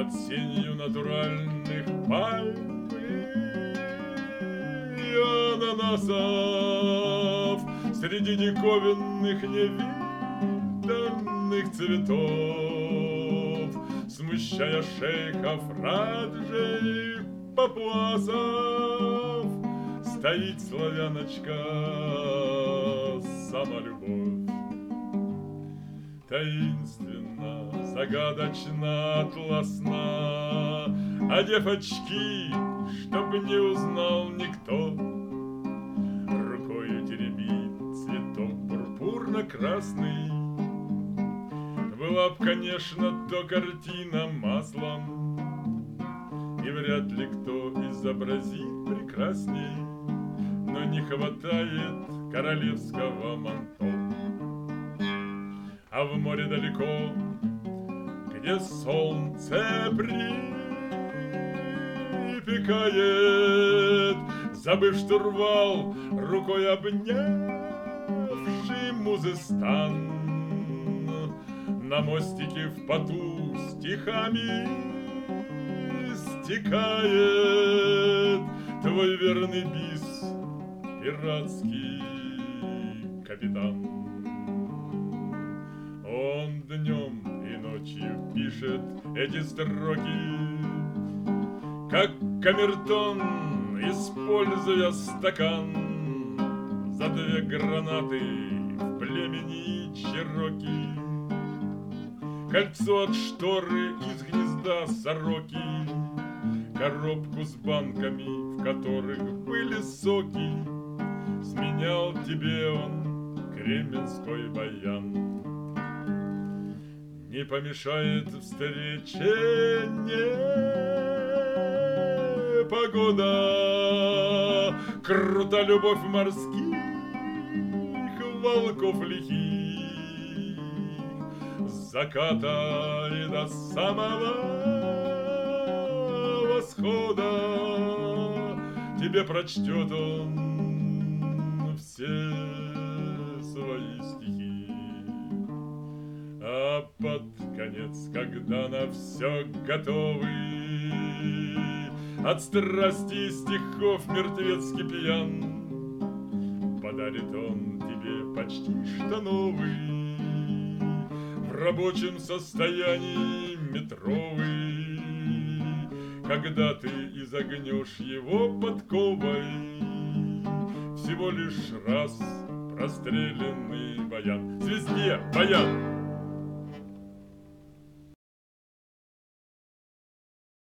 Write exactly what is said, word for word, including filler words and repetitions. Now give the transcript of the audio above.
под сенью натуральных пальм и ананасов, среди диковинных невиданных цветов, смущая шейхов, раджей, папуасов, стоит славяночка, сама любовь. Таинственно, загадочно, атласна, одев очки, чтоб не узнал никто, рукою теребит цветок пурпурно-красный. Была б, конечно, то картина маслом, и вряд ли кто изобразит прекрасней, но не хватает королевского манто. А в море далеко, где солнце припекает, забыв штурвал, рукой обнявший музыстан, на мостике в поту стихами стекает твой верный бис, пиратский капитан. Он днем и ночью пишет эти строки, как камертон, используя стакан, за две гранаты в племени чероки, кольцо от шторы из гнезда сороки, коробку с банками, в которых были соки, сменял тебе он кременской баян. Не помешает встрече непогода, крута любовь морских волков лихих, с заката и до самого восхода тебе прочтет он все свои стихи. А под конец, когда на все готовый, от страсти стихов мертвецкий пьян, подарит он тебе почти что новый, в рабочем состоянии метровый, когда ты изогнешь его подковой, всего лишь раз простреленный баян. Звезде баян!